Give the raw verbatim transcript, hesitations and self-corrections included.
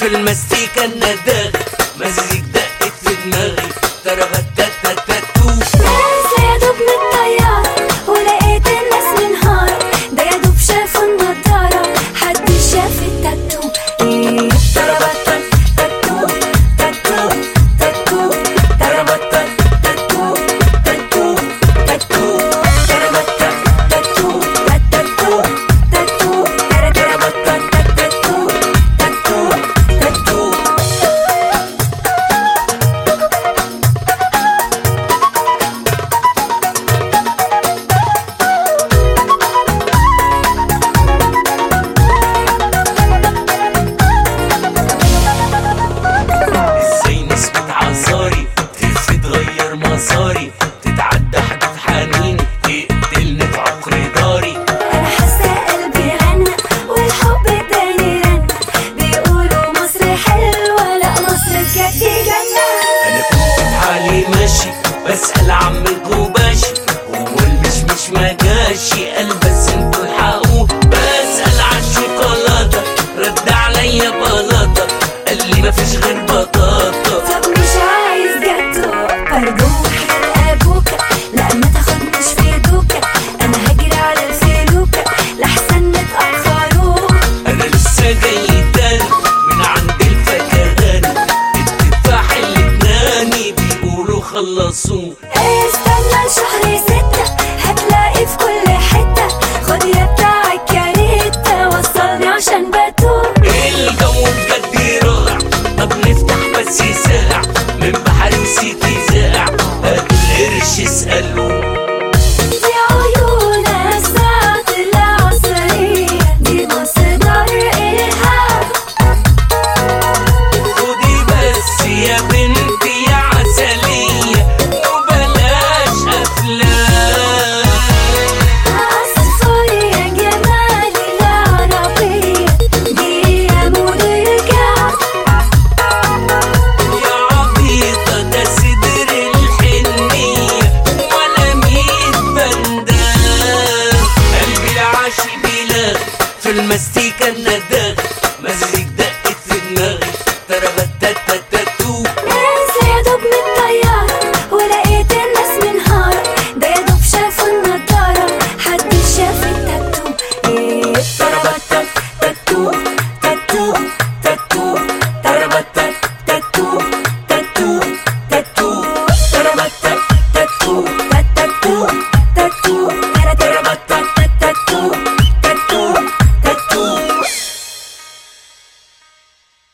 في المستيكة النداغ، مزيك دقت في دماغي تربتتتتتو. ناس يا دوب من الطيارة ولقيت الناس منهارة، ده يا دوب شافوا النضارة حد شاف التاتو. إيه تربتت تاتو تاتو تاتو تربتت تاتو تاتو تاتو تربتت تاتو تاتو تاتو تربتت تاتو تاتو تاتو. ازاي نسبة عصاري تلف تغير مساري، تتعدى حدود حنيني تقتلني في عقر داري. أنا حاسة قلبي غنى والحب تاني رن، بيقولوا مصر حلوة لأ مصر بجد جنة. انا كنت بحالي ماشي بسأل عم الجوباشي، هو المشمش ما جاشي قال بس انتوا الحقوه. بسأل عالشوكولاتة رد عليا بلاطة، قال لي مفيش غير بطاطا. طب مش عايز جاتو أرجوك يا أبوكا، لأ ما تاخدنيش في دوكا، أنا هجري على الفلوكة لحسن نتأخروا. انا لسه جاي تاني من عند الفكهاني، التفاح اللبناني بيقولوا خلصوه. استنى لشهر ستة هتلاقي في كل حتة، خد يا بتاع الكاريتا وصلني عشان بتوه.